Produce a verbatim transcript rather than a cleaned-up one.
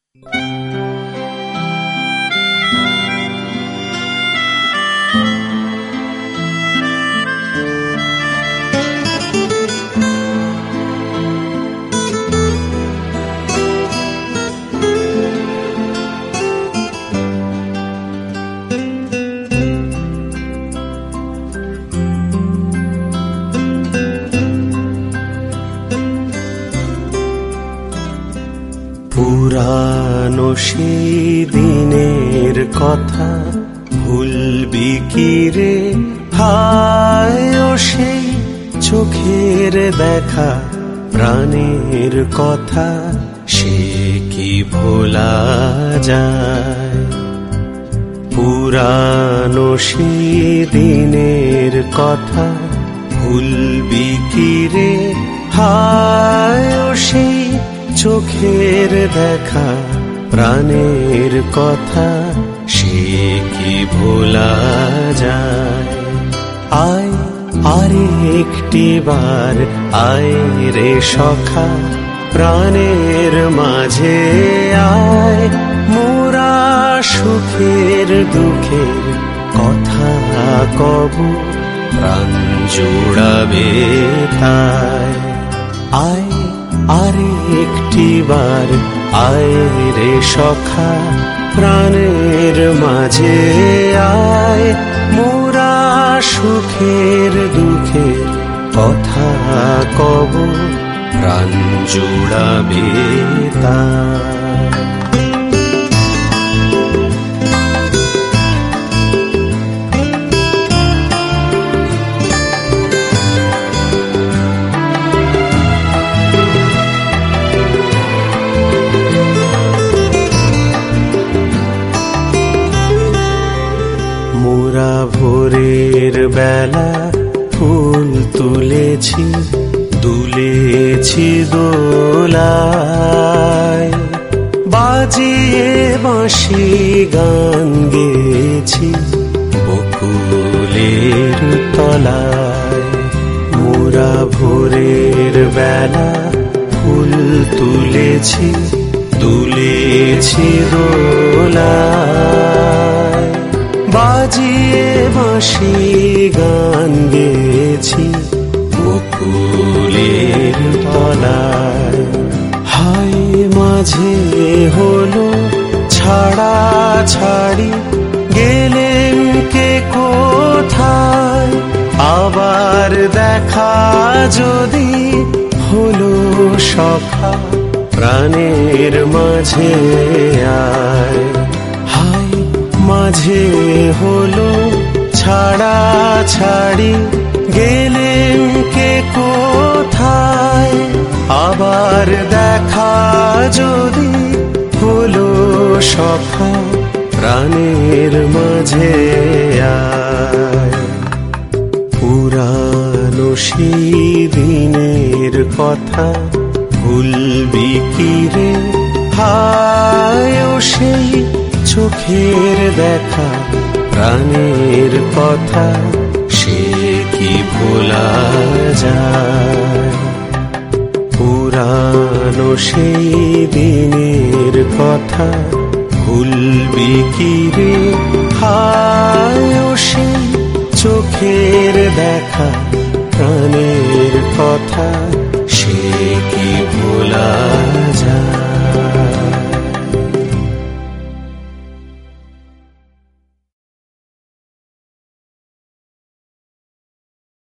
পুরানো সেই দিনের কথা ভুলবি কি রে? হায় ও সেই চোখের দেখা, প্রাণের কথা সে কি ভোলা যায়? পুরানো সেই দিনের কথা ভুলবি কি রে? হায় ও সেই চোখের দেখা, প্রাণের কথা সে কি ভোলা যায়? আয় আরে একটি বার আয় রে সখা, প্রাণের মাঝে আয়, মোরা সুখের দুঃখের কথা কব, প্রাণ জুড়াবে তাই। আয় আরে একটি বার আয় রে সখা, প্রাণের মাঝে আয়, মোরা সুখের দুঃখের কথা কব, প্রাণ জুড়াবে তাই। মোরা ভোরের বেলা ফুল তুলেছি, দুলেছি দোলায়, বাজিয়ে বাঁশি গান গেয়েছি বকুলের তলায়। মোরা ভোরের বেলা ফুল তুলেছি, দুলেছি দোলায়, বাজিয়ে বাঁশি গান গেয়েছি বকুলের তলায়। হায় মাঝে হলো ছাড়া ছাড়ি, গেলেন কে কোথায়? আবার দেখা যদি হলো সখা, প্রাণের মাঝে আয়। হায় মাঝে হলো ছাড়া ছাড়ি, গেলেন কে কোথায়? আবার দেখা যদি হলো সখা, প্রাণের মাঝে আয়। পুরানো সেই দিনের কথা ভুলবি কি রে? হায় ও সেই চোখের দেখা, প্রাণের কথা সে কি ভোলা যায়? পুরানো সেই দিনের কথা ভুলবি কি রে? হায় ও সেই চোখের দেখা, প্রাণের কথা সে কি ভোলা যায়?